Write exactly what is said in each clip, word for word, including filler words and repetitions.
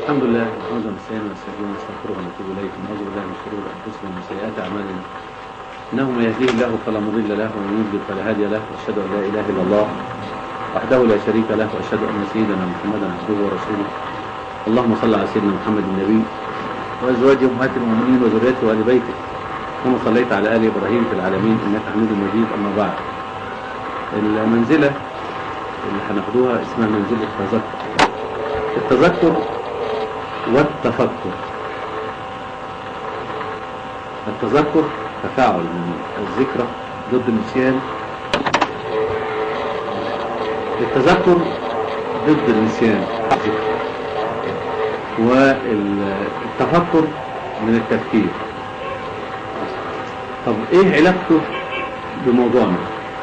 الحمد لله نحمده ونستعينه ونستهديه ونستغفره ونتوب اليه ونعوذ بالله من شرور انفسنا ومن سيئات اعمالنا انه من يهديه الله فلا مضل له ومن يضلل فلا هادي له واشهد ان لا اله الا الله وحده لا شريك له واشهد ان سيدنا محمدا عبده ورسوله. اللهم صل على سيدنا محمد النبي وازواجه امهات المؤمنين وذريته وال بيته كما صليت على ال ابراهيم في العالمين انك حميد مجيد. اما بعد، المنزله اللي هناخدوها اسمها منزله التذكر. التذكر والتفكر. التذكر تفاعل من الذكرى ضد النسيان، التذكر ضد النسيان والتفكر من التفكير. طب ايه علاقته بموضوعنا؟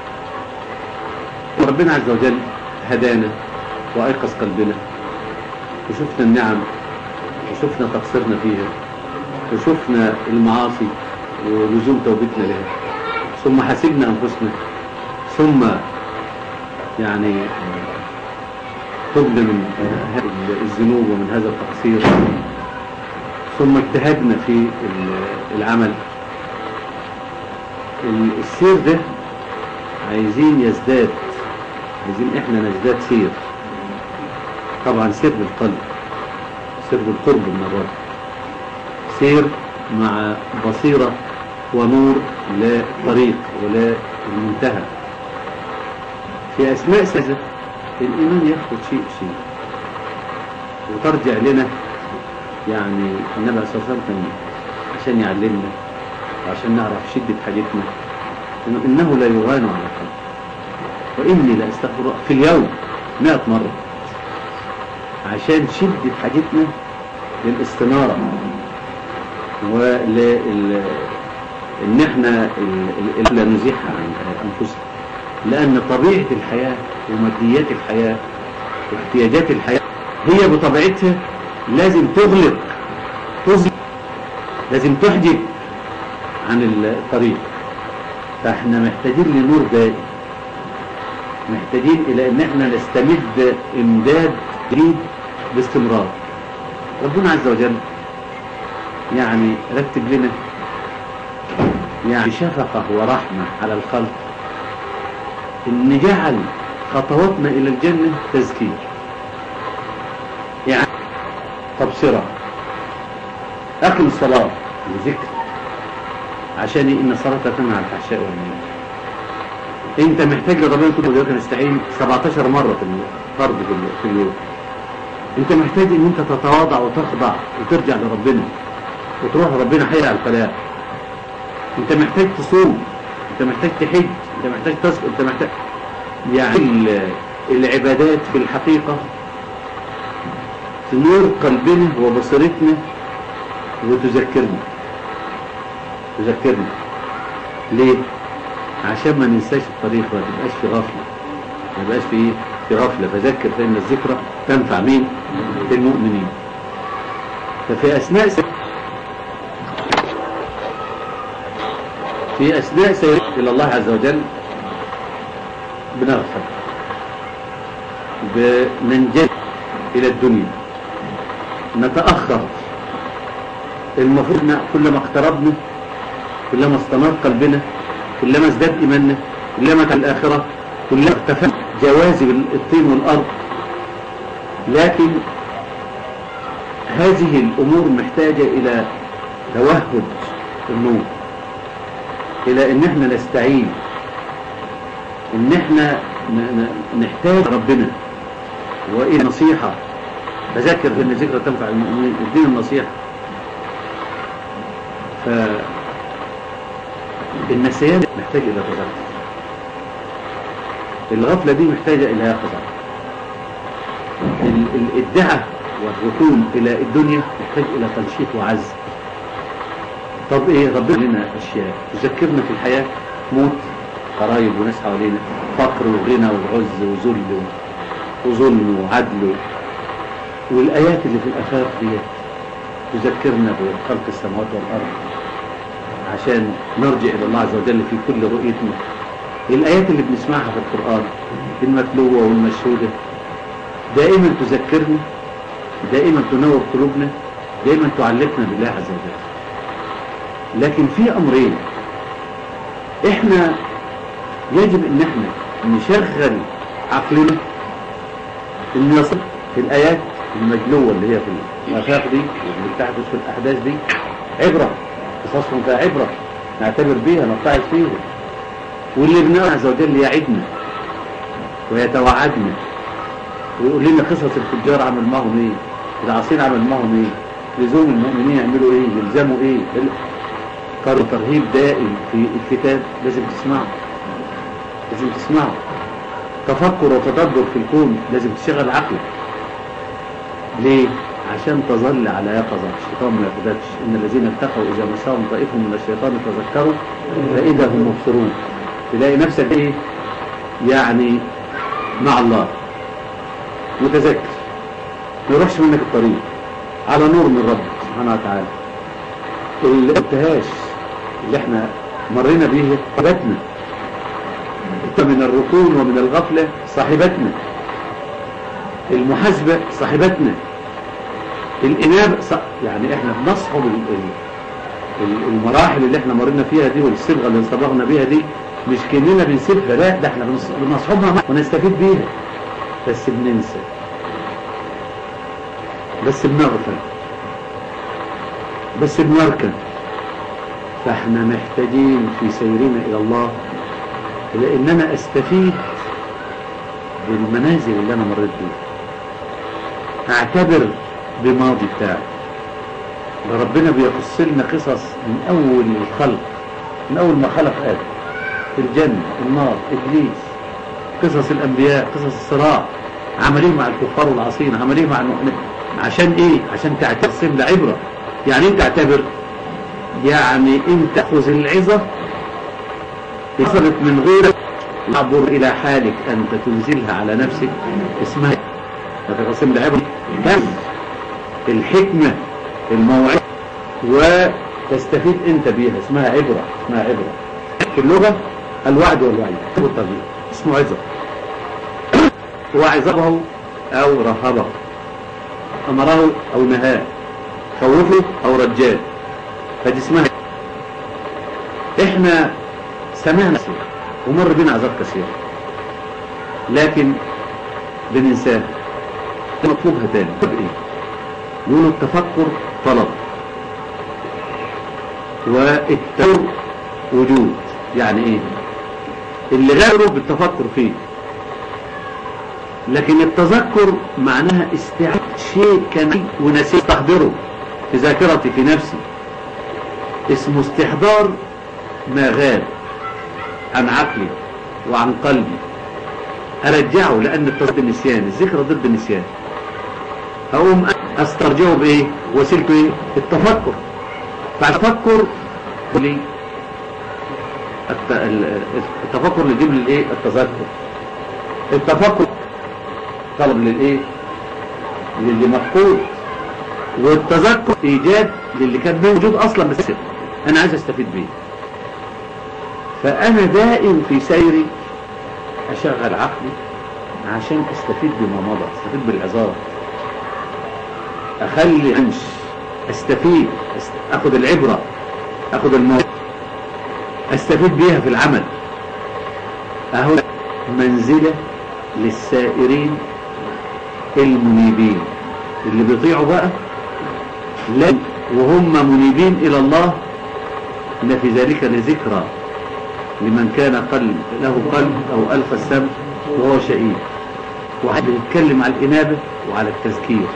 ربنا عز وجل هدانا وايقظ قلبنا وشفنا النعم وشفنا تقصيرنا فيها وشفنا المعاصي ولزوم توبتنا لها، ثم حاسبنا أنفسنا، ثم يعني تبنا من الذنوب ومن هذا التقصير، ثم اجتهدنا في العمل. السير ده عايزين يزداد، عايزين احنا نزداد سير. طبعا سير بالقلب، سير بالقرب من الرب، سير مع بصيرة ونور لا طريق ولا المنتهى. في أثناء سجد الإيمان ياخد شيء شيء وترجع لنا. يعني النبي صلى الله عليه وسلم عشان يعلمنا وعشان نعرف شدة حاجتنا إنه, إنه لا يغان على القلب، وإني لا أستغفر في اليوم مئة مرة عشان شدة حاجتنا للاستنارة ولل ان احنا لا نزيحها عن انفسنا، لان طبيعة الحياة وماديات الحياة واحتياجات الحياة هي بطبيعتها لازم تغلق، تزلق، لازم تحجب عن الطريق. فاحنا محتاجين لنور دائم، محتاجين الى ان احنا نستمد امداد جديد باستمرار. ربنا عز وجل يعني رتب لنا يعني شفقة ورحمة على الخلق، ان جعل خطواتنا الى الجنة تذكير، يعني تبصرة. اقم الصلاة لذكر، عشان ان الصلاة تنهى عن الفحشاء والمنكر. انت محتاج لربنا كل وديك نستعين سبعتاشر مرة في الفرض في اليوم. انت محتاج ان انت تتواضع وتخضع وترجع لربنا وتروح ربنا حي على الفلاح. انت محتاج تصوم، انت محتاج تحج، انت محتاج تسقط، انت محتاج يعني العبادات في الحقيقة تنور قلبنا وبصيرتنا وتذكرنا تذكرنا ليه؟ عشان ما ننساش الطريق وما تبقاش في غفلة، ما يبقاش في في غفلة. فذكر فإن الذكرى تنفع مين؟ المؤمنين. ففي أثناء سير في أثناء سير إلى الله عز وجل بنغفل، بننجذب إلى الدنيا، نتأخر. المفروض كلما اقتربنا كلما استنار قلبنا، كلما ازداد إيماننا، كلما كان الآخرة، كلما ارتفع جواذب الطين والأرض. لكن هذه الأمور محتاجة إلى توهج النور، إلى إن احنا نستعين، إن احنا نحتاج ربنا وإلى نصيحة. فذكر فإن الذكرى تنفع المؤمنين، الدين النصيحة. فالنسيان محتاج إلى تذكر، الغفلة دي محتاجة إلى يقظة، الدعاء والركون إلى الدنيا محتاج إلى تنشيط وعزم. طب إيه؟ ربنا لنا أشياء تذكرنا في الحياة: موت، قرايب وناس حوالينا، فقر وغنى وعز وذل وظلم وعدل، والآيات اللي في الآخرة دي تذكرنا بخلق السماوات والأرض عشان نرجع إلى الله عز وجل في كل رؤيتنا. الآيات اللي بنسمعها في القرآن المتلوة والمشهودة دائما تذكرني دائما تنور قلوبنا، دائما تعلقنا بالله عز وجل. لكن في أمرين احنا يجب ان احنا نشغل عقلنا ان يصل في الآيات المجلوة اللي هي في الآفاق دي واللي بتحدث في الأحداث دي عبرة، قصصهم فيها عبرة نعتبر بيها نتعظ فيها. واللي ابن عز وجل يعدنا ويتوعدنا ويقول لنا قصص الفجار عمل معهم ايه، العاصين عمل معهم ايه، لزوم المؤمنين يعملوا ايه، يلزموا ايه. ترهيب دائم في الكتاب لازم تسمعه، لازم تسمعه. تفكر وتدبر في الكون لازم تشغل عقلك. ليه؟ عشان تظل على يقظة، الشيطان ما ياخدكش. إن الذين اتقوا إذا مساهم طائف من الشيطان تذكروا فإذا هم مبصرون. تلاقي نفسك إيه؟ يعني مع الله متذكر، ما يروحش منك الطريق، على نور من رب سبحانه وتعالى. الابتهاش اللي احنا مرينا به صاحبتنا من الركون ومن الغفلة، صاحبتنا المحاسبة، صاحبتنا الإنابة. يعني احنا بنصحب المراحل اللي احنا مرينا فيها دي والصبغة اللي انصبغنا بيها دي، مش كأننا بنسيبها، لا، ده احنا بنصحبها ونستفيد بيها، بس بننسى، بس بنغفل، بس بنركن. فاحنا محتاجين في سيرنا إلى الله لأن أنا أستفيد بالمنازل اللي أنا مريت بيها، أعتبر بماضي بتاعي. ربنا بيقص لنا قصص من أول الخلق، من أول ما خلق آدم، الجنة، النار، إبليس، قصص الأنبياء، قصص الصراع، عمليه مع الكفار والعاصين، عمليه مع المؤمنين. عشان إيه؟ عشان تعتصم لعبرة. يعني أنت تعتبر، يعني أنت تأخذ العظة وصلت من غيرك، تعبر إلى حالك أنت تنزلها على نفسك، اسمها تعتصم لعبرة. كم الحكمة الموعظة وتستفيد أنت بيها، اسمها عبرة، اسمها عبرة. في اللغة الوعد والوعيد والترهيب اسمه عظة. وعظه أو رهبه، أمره أو نهاه، خوفه أو رجاه، فدي اسمها. احنا سمعنا ومر بنا عذاب كثير لكن بننساها، نطلبها تاني. ايه؟ يقولوا التفكر طلب والتفكر وجود. يعني ايه؟ اللي غيره بالتفكر فيه، لكن التذكر معناها استعادة شيء كان ونسيت تحضره في ذاكرتي في نفسي، اسمه استحضار ما غاب عن عقلي وعن قلبي، ارجعه. لان التذكر النسيان، الذكر ضد النسيان. هقوم استرجعه بايه؟ وسيلته ايه؟ التفكر. فالتفكر لي التفكر اللي يجيب لي الايه؟ التذكر. التفكر طلب للايه؟ للي مفقود، والتذكر ايجاد للي كان موجود اصلا بس انا عايز استفيد بيه. فانا دائم في سيري اشغل عقلي عشان استفيد بما مضى، استفيد بالعظات، اخلي عنش، استفيد، اخذ العبرة، اخذ الموضوع، استفيد بيها في العمل. اهو منزلة للسائرين المنيبين اللي بيطيعوا بقى لا وهم منيبين الى الله. ان في ذلك لذكرى لمن كان قلب له قلب او الف السمع وهو شهيد. وحد يتكلم على الانابه وعلى التذكير.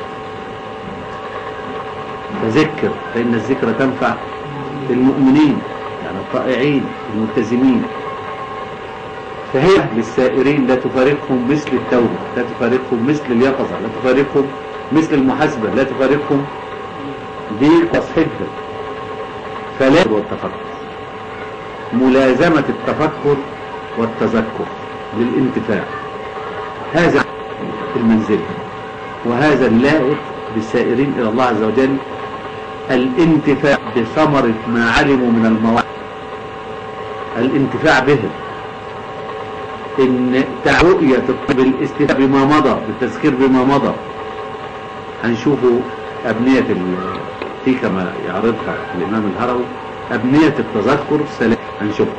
تذكر فان الذكرى تنفع المؤمنين، يعني الطائعين الملتزمين. فهي للسائرين لا تفارقهم مثل التوبة، لا تفارقهم مثل اليقظة، لا تفارقهم مثل المحاسبة، لا تفارقهم دي تصحيحها. فلا والتفكر، ملازمة التفكر والتذكر للانتفاع. هذا المنزل وهذا اللائق بالسائرين إلى الله عز وجل، الانتفاع بثمرة ما علموا من المواعظ، الانتفاع به، ان رؤية بالاستفاء بما مضى، بالتذكير بما مضى، هنشوفوا أبنية في كما يعرضها الإمام الهروي أبنية التذكر ثلاثة هنشوفها.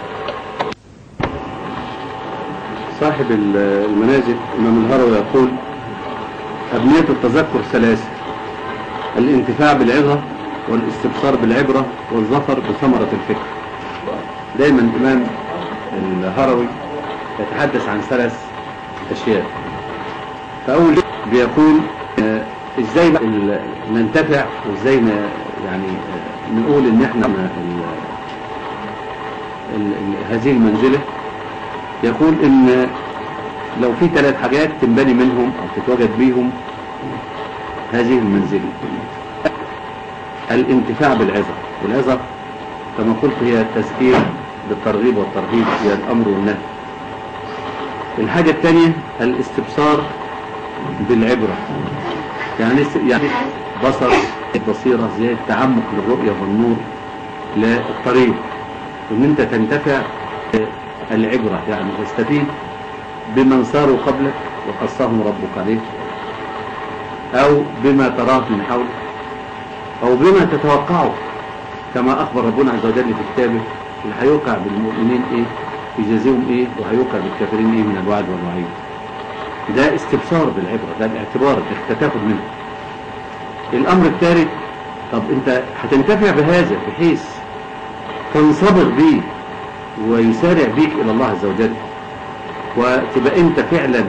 صاحب المنازل الإمام الهروي يقول أبنية التذكر ثلاثة: الانتفاع بالعظة، والاستبصار بالعبرة، والظفر بثمرة الفكر. دايما الإمام الهروي يتحدث عن ثلاث أشياء. فأول شيء بيقول آه إزاي ننتفع، وإزاي يعني آه نقول إن إحنا ال ال هذه المنزلة. يقول إن لو في ثلاث حاجات تنبني منهم أو تتوجد بيهم هذه المنزلة: الانتفاع بالعظة، والعظة كما قلت هي التذكير بالترغيب والترهيب، هي الأمر والنهي. الحاجة الثانية الاستبصار بالعبرة، يعني يعني بصر البصيرة، زي التعمق للرؤية والنور للطريق، وان انت تنتفع العبرة، يعني تستفيد بمن ساروا قبلك وقصهم ربك عليه، او بما تراه من حولك، او بما تتوقعه، كما اخبر ربنا عز وجل في كتابه اللي هيوقع بالمؤمنين ايه يجازيهم ايه، وهيوقع بالكافرين ايه من الوعد والوعيد. ده استبصار بالعبرة، ده الاعتبار اللي تاخد منه. الامر الثالث: طب انت هتنتفع بهذا بحيث تنصبر بيه ويسارع بيك الى الله عز وجل، وتبقى انت فعلا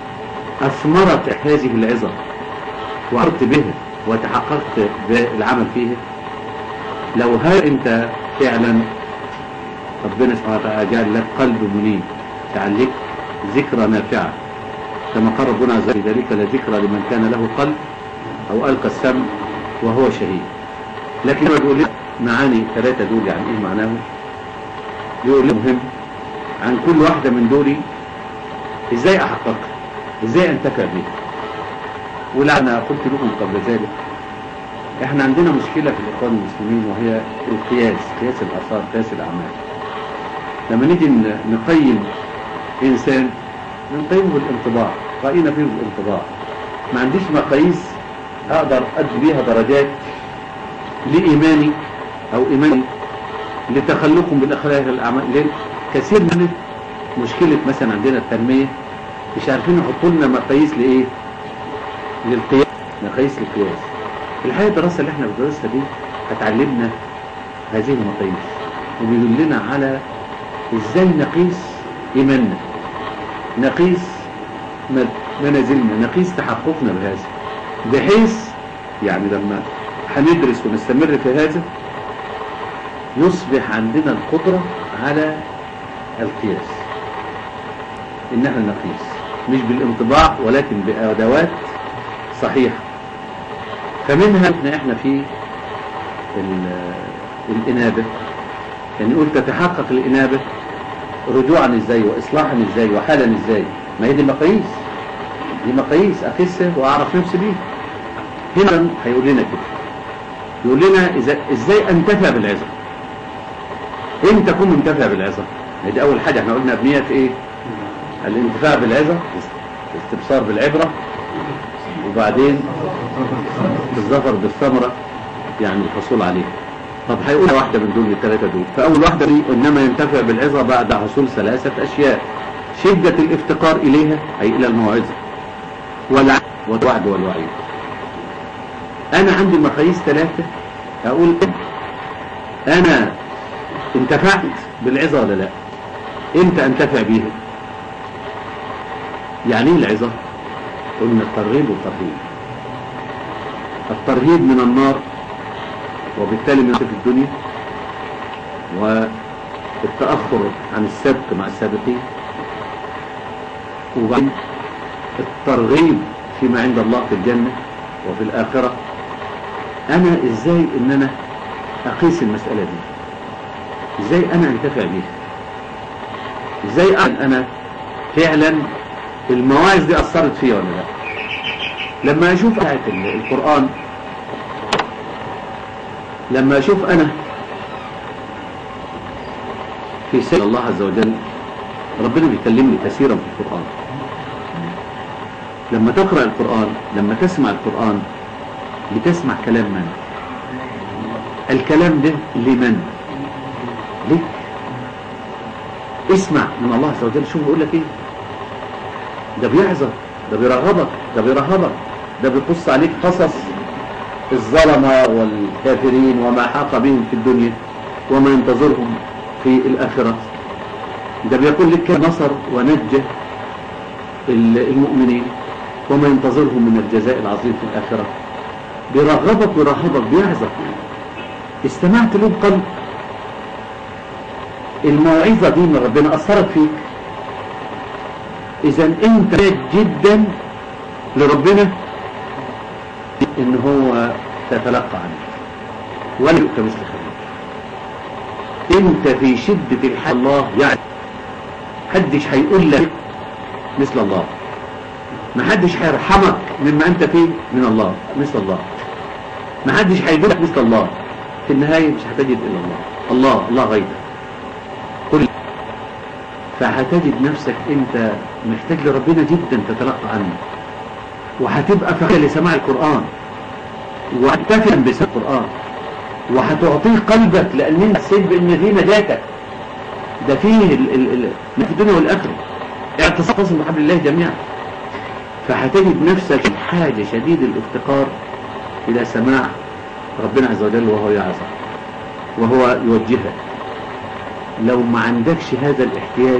اثمرت هذه العظة وعرت بها وتحققت بالعمل فيها. لو هل انت فعلا ربنا سبحانه وتعالى جعل لك قلب منيب، جعل لك ذكرى نافعة، كما قال ربنا عز وجل: ذلك لذكرى لمن كان له قلب او القى السمع وهو شهيد. لكن لما بيقول لك معاني ثلاثة دول يعني ايه معناهم، بيقول لك مهم عن كل واحدة من دول ازاي احققها، ازاي انتفع بيها. ولعنا قلت لكم قبل ذلك احنا عندنا مشكلة في الاخوان المسلمين، وهي القياس، قياس الاثار، قياس الاعمال. لما نيجي نقيم انسان نقيمه بالانطباع، رأينا فيه بالانطباع، ما عنديش مقاييس اقدر ادي بيها درجات لايماني او ايماني لتخلقهم بالاخلاق الاعمال. لان كثير من مشكلة مثلا عندنا التنمية مش عارفين يحطوا لنا مقاييس لايه، للقياس، مقاييس للقياس. الحقيقة الدراسة اللي احنا بندرسها دي هتعلمنا هذه المقاييس، وبيدلنا على ازاي نقيس ايماننا، نقيس منازلنا، نقيس تحققنا بهذا، بحيث يعني لما هندرس ونستمر في هذا يصبح عندنا القدرة على القياس، ان احنا نقيس مش بالانطباع ولكن بأدوات صحيحة. فمنها احنا في الإنابة، يعني نقول تتحقق الإنابة رجوعا ازاي، واصلاحا ازاي، وحالا ازاي. ما هي دي مقاييس، دي مقاييس اقيسها واعرف نفسي بيها. هنا هيقول لنا كده، يقول لنا إذا ازاي انتفع بالعظة. امتى اكون منتفع بالعظة؟ دي اول حاجة احنا قلنا ابنية ايه؟ الانتفاع بالعظة، استبصار بالعبرة، وبعدين الظفر بالثمرة يعني الحصول عليها. طب هيقول واحدة من دول الثلاثة دول. فأول واحدة دي إنما ينتفع بالعظة بعد حصول ثلاثة أشياء: شدة الافتقار إليها أي إلى الموعظة، والوعد والوعيد. أنا عندي مقاييس ثلاثة، أقول أنا انتفعت بالعظة ولا لا؟ إمتى أنتفع بيها؟ يعني إيه العظة؟ قلنا الترغيب والترهيب. الترهيب من النار وبالتالي من في الدنيا، والتأخر عن السبق مع السابقين، وبعدين الترغيب فيما عند الله في الجنة وفي الآخرة. أنا إزاي إن أنا أقيس المسألة دي؟ إزاي أنا أنتفع بيها؟ إزاي أنا فعلا المواعظ دي أثرت فيها ولا لا؟ لما أشوف آية القرآن، لما أشوف أنا في سيد الله عز وجل، ربنا بيكلمني كثيرا في القرآن. لما تقرأ القرآن، لما تسمع القرآن، بتسمع كلام من؟ الكلام ده لمن؟ ليك. اسمع من الله عز وجل. شوف بيقول لك ايه، ده بيعظك، ده بيرغبك، ده بيرهبك، ده بيقص عليك قصص الظلمة والكافرين وما حاق بهم في الدنيا وما ينتظرهم في الآخرة. ده بيقول لك نصر ونجى المؤمنين وما ينتظرهم من الجزاء العظيم في الآخرة. بيرغبك ويرهبك، بيعظك. استمعت له بقلب. الموعظة دي من ربنا أثرت فيك، إذا أنت جدا لربنا إن هو تتلقى عنك ولا يؤتى مثل خبير. أنت في شدة الحال الله يعني محدش هيقول لك مثل الله، محدش هيرحمك مما أنت فيه من الله مثل الله، محدش هيقولك مثل الله. في النهاية مش هتجد إلا الله، الله الله غيرك. قل فهتجد نفسك أنت محتاج لربنا جدا تتلقى عنه، وهتبقى فاعل لسماع القرآن وهتفهم بسماع القرآن، وهتعطيه قلبك لأن انت حسيت بأن فيه نجاتك. ده فيه ال ال ال في الدنيا والآخرة اعتصام بحبل الله جميعا. فهتجد نفسك حاجة شديد الافتقار إلى سماع ربنا عز وجل وهو يعظك وهو يوجهك. لو ما عندكش هذا الاحتياج،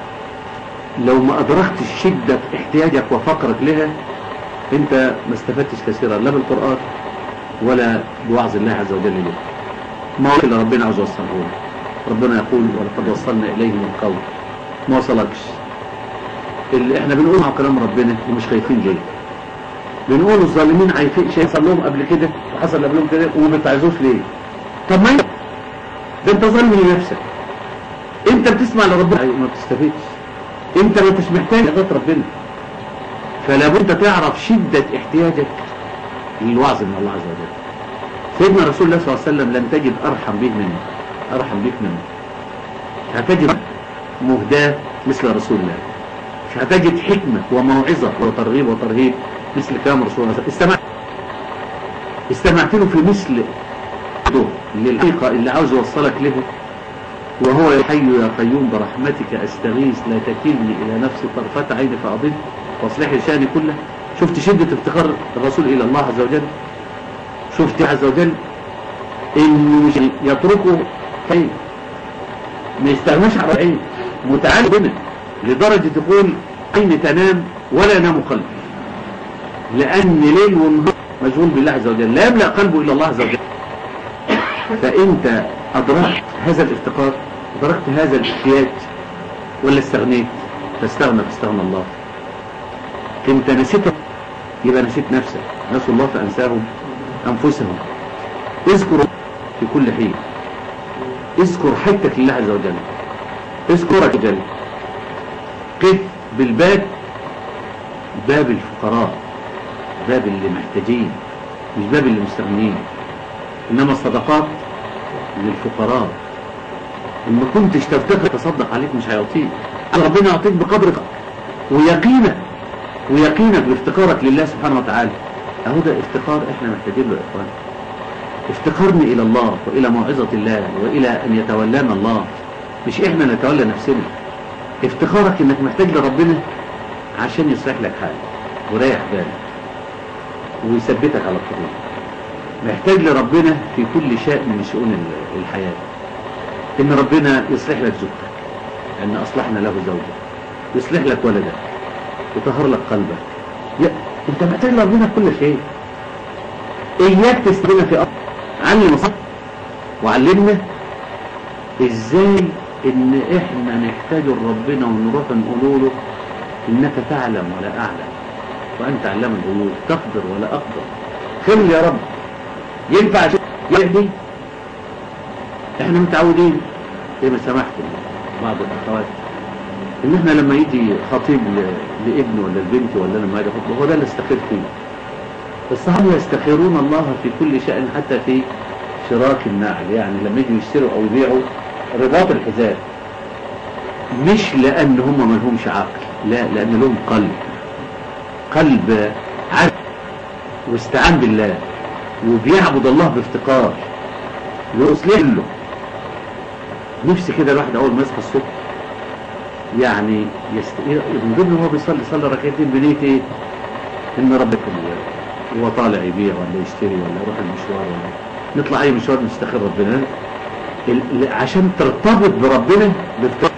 لو ما أدركتش شدة احتياجك وفقرك لها، انت ما استفدتش كثيرا لا بالقرآن ولا بوعظ الله عز وجل له. ما هو اللي ربنا عز وجل. ربنا يقول ولقد وصلنا إليهم القول. ما وصلكش. اللي احنا بنقول مع كلام ربنا ومش خايفين ليه. بنقول الظالمين عايفين شيء حصل لهم قبل كده وحصل قبلهم كده وما بتعزوش ليه. طب ما ده انت ظالم لنفسك. انت بتسمع لربنا ما بتستفيدش، انت ما انتش محتاج لغايه ربنا. فلا بد تعرف شدة احتياجك للوعظ من الله عز وجل. سيدنا رسول الله صلى الله عليه وسلم لن تجد أرحم به منه، أرحم بك منه. مش هتجد مهداة مثل رسول الله، مش هتجد حكمة وموعظة وترغيب وترهيب مثل كلام رسول الله. استمعت استمعت له في مثل للحقيقة اللي عاوز يوصلك له، وهو يا حي يا قيوم برحمتك أستغيث لا تكلني إلى نفسي طرفة عين فأضل واصلح لي شأني كله. شفت شدة افتقار الرسول إلى الله عز وجل؟ شفت عز وجل إنه مش يتركه كيف ما يستغناش على العين، متعال بنا لدرجة تقول عين تنام ولا ينام قلبي، لأن ليل ونهار مشغول بالله عز وجل لا يملأ قلبه إلا الله عز وجل. فأنت أدركت هذا الافتقار، أدركت هذا الاحتياج، ولا استغنيت؟ فاستغنى فاستغنى الله. انت نسيته يبقى نسيت نفسك. نسوا الله فأنساهم أنفسهم. اذكر في كل حين، اذكر حياتك لله عز وجل، اذكرك جل. قف بالباب، باب الفقراء، باب اللي محتاجين، مش باب اللي مستغنين. إنما الصدقات للفقراء. إن كنتش تفتقر تصدق عليك مش هيعطيك، ربنا يعطيك بقدرك ويقينك ويقينك بافتقارك لله سبحانه وتعالى. اهو ده افتقار احنا محتاجين له يا اخوان. افتقارنا الى الله والى موعظة الله والى ان يتولانا الله، مش احنا نتولى نفسنا. افتقارك انك محتاج لربنا عشان يصلح لك حالك ويريح بالك ويثبتك على الطريق. محتاج لربنا في كل شيء من شؤون الحياة. ان ربنا يصلح لك زوجتك، ان اصلحنا له زوجك، يصلح لك ولدك، يطهر لك قلبك. يا انت محتاج لربنا في كل شيء. اياك تستغنى في امر. علم صح وعلمنا ازاي ان احنا نحتاج لربنا ونروح نقول له انك تعلم ولا اعلم وانت علام الغيوب، تقدر ولا اقدر. خير يا رب. ينفع يهدي؟ احنا متعودين زي ما سمحت بعض الاخوات ان احنا لما يجي خطيب لابنه ولا البنت ولا لما يجي خطيب هو ده اللي استخير فيه. الصحابة يستخيرون الله في كل شأن حتى في شراك النعل. يعني لما يجوا يشتروا او يبيعوا رباط الحذاء، مش لان هم ما لهمش عقل، لا، لان لهم قلب، قلب عدل واستعان بالله وبيعبد الله بافتقار ويصلح له. نفسي كده الواحد اول ما يصحى الصبح يعني يست... من ضمن هو بيصلي صلي ركعتين بنية ايه؟ ان ربك هو طالع يبيع ولا يشتري ولا يروح المشوار ولا نطلع اي مشوار نستخير ربنا ال... عشان ترتبط بربنا بافتقار.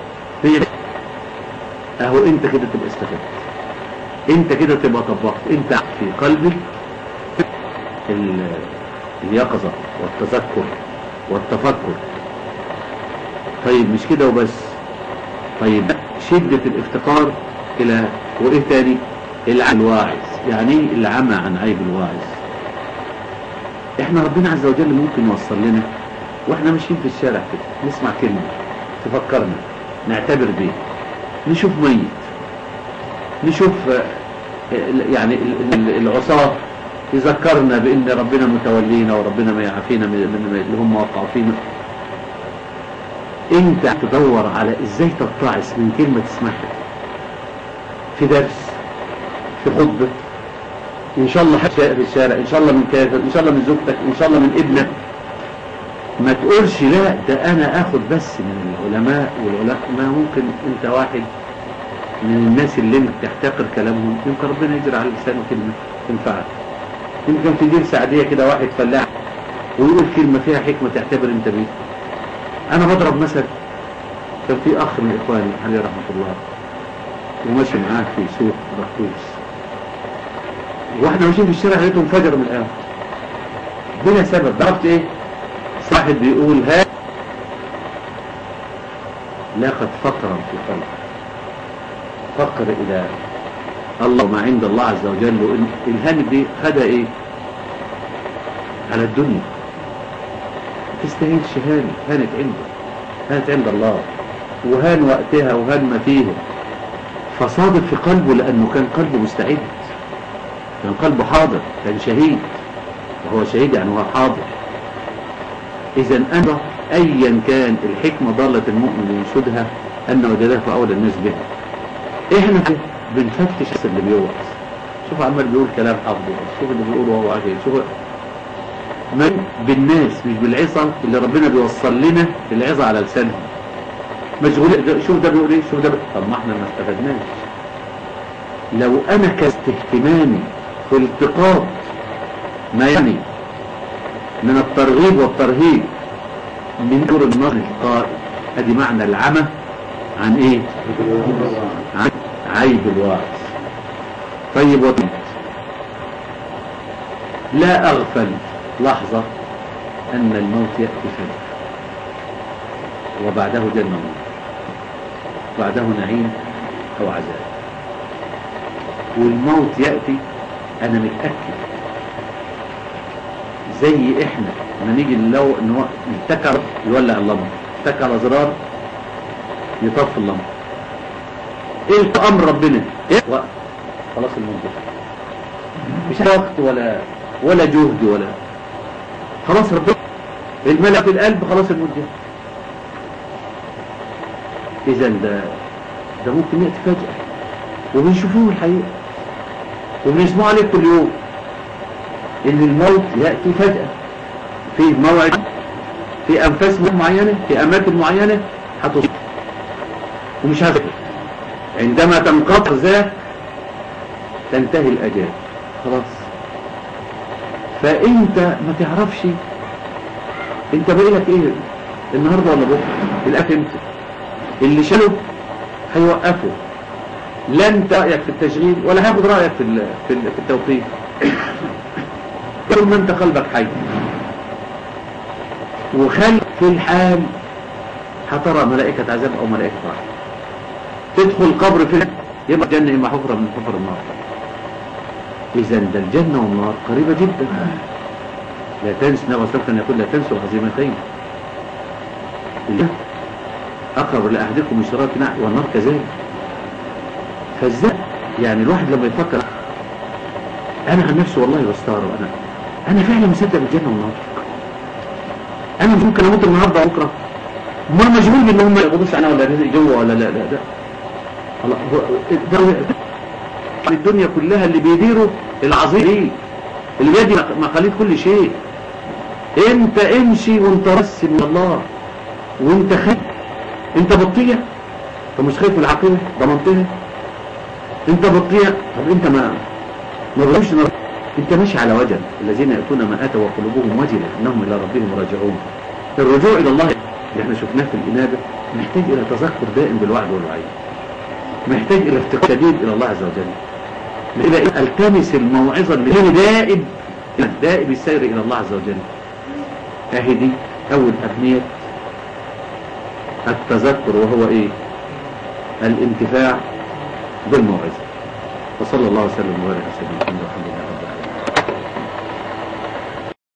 اهو انت كده تبقى استفدت، انت كده تبقى طبقت، انت في قلبك ال... اليقظة والتذكر والتفكر. طيب مش كده وبس، طيب شدة الافتقار الى وايه تاني؟ العمى الواعظ. يعني ايه العمى عن عيب الواعظ؟ احنا ربنا عز وجل ممكن يوصل لنا واحنا ماشيين في الشارع كده نسمع كلمة تفكرنا نعتبر بيه، نشوف ميت، نشوف يعني العصاة يذكرنا بان ربنا متولينا وربنا ما يعافينا من اللي هم وقعوا فينا. انت تدور على ازاي تتعظ من كلمة تسمعها في درس، في خطبة، ان شاء الله في الشارع، ان شاء الله من كافر، ان شاء الله من زوجتك، ان شاء الله من ابنك. ما تقولش لا ده انا اخد بس من العلماء، والعلماء ممكن انت واحد من الناس اللي انت تحتقر كلامهم، يمكن ربنا يجري على لسانه كلمة تنفعك. يمكن في جلسة عادية كده واحد فلاح ويقول كلمة فيها حكمة تعتبر انت بيه. انا بضرب مثل، كان في اخ من اخواني عليه رحمة الله وماشي معاه في سوق رخوص، واحنا ماشيين في الشارع لقيته انفجر من القهوة بلا سبب. عرفت ايه؟ صاحب بيقول ها لاقت فقرا في قلبه، فقر الى الله ما عند الله عز وجل. الهانت دي خدها ايه؟ على الدنيا تستاهلش، هان هانت عنده، هانت عند الله، وهان وقتها وهان ما فيها. فصادف في قلبه لانه كان قلبه مستعد، كان قلبه حاضر، كان شهيد، وهو شهيد يعني هو حاضر. اذا انا ايا كان الحكمة ضالة المؤمن ينشدها ان وجدها في اول الناس بها. احنا بنفتش اللي بيوعظ، شوف عمال بيقول كلام حافظه، شوف اللي بيقوله وهو عجيب، شوف من بالناس مش بالعظة اللي ربنا بيوصل لنا العظة على لسانهم. مشغول شوف ده بيقول ايه، شوف ده بيقول. طب ما احنا ما استفدناش. لو انا كست اهتمامي في التقاط ما يعني من الترغيب والترهيب من دور النار القائم، ادي معنى العمى عن ايه؟ عن عيب الواعظ. طيب وطنت لا اغفل لحظة ان الموت يأتي فجأة وبعده جنة ونار، بعده نعيم او عذاب. والموت يأتي انا متأكد زي احنا ما نيجي لو نتكر يولع اللمبة، نتكر على زرار يطفي اللمبة. ايه امر ربنا؟ ايه وقت خلاص الموت مش وقت ولا ولا جهد ولا خلاص ربنا الملأ في القلب خلاص الموت جه. اذا ده ده ممكن يأتي فجأة وبنشوفوه الحقيقة وبنسمعه عليه كل يوم ان الموت يأتي فجأة في موعد، في انفاس معينة، في اماكن معينة هتصيب ومش هذا. عندما تنقطع ذاك تنتهي الاجال خلاص. فانت ما تعرفش انت باقيلك ايه النهارده ولا بكره. الاكل انت اللي شاله هيوقفه، لا انت رايك في التشغيل ولا هاخد رايك في في التوقيت. طول ما انت قلبك حي وخلق في الحال هترى ملائكة عذاب او ملائكة رحمة. تدخل قبر في يبقى الجنة اما حفرة من حفر النار. اذا ده الجنة والنار قريبة جدا. لا تنس نبغى سلفا يقول لا تنسوا العظيمتين، اقرب لاحدكم من شراك نعل والنار كذلك. فازاي يعني الواحد لما يفكر، انا عن نفسي والله بستغرب، انا انا فعلا مصدق بالجنة والنار. انا مش ممكن اموت النهارده او بكره، ما مشغول بان هم ما يقبضوش عنها ولا رزق جوه ولا لا لا لا الله. الدنيا كلها اللي بيديروا العظيم دي اللي بيدي مقاليد كل شيء. انت امشي وانت رسل من الله وانت خايف. انت بطيء، انت مش خايف من العقيدة ضمنتها. انت بطيء، طب انت ما ما بغيش نر... انت ماشي على وجل. الذين يأتون ما آتوا وقلوبهم وجلة انهم الى ربهم راجعون. الرجوع الى الله اللي احنا شفناه في الإنابة محتاج الى تذكر دائم بالوعد والوعيد، محتاج الى افتقار شديد الى الله عز وجل، الى التمس الموعظة اللي هي دائب دائب السير الى الله عز وجل. اهدي اول أهمية التذكر، وهو ايه؟ الانتفاع بالموعظة. وصلى الله وسلم وبارك على سيدنا محمد.